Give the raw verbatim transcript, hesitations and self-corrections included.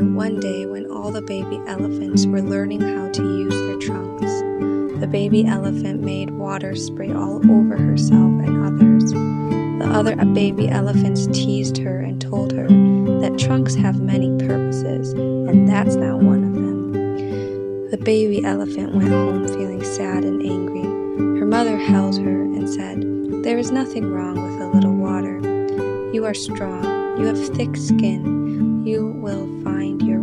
One day, when all the baby elephants were learning how to use their trunks, the baby elephant made water spray all over herself and others. The other baby elephants teased her and told her that trunks have many purposes, and that's not one of them. The baby elephant went home feeling sad and angry. Her mother held her and said, "There is nothing wrong with a little water. You are strong, you have thick skin, you will find your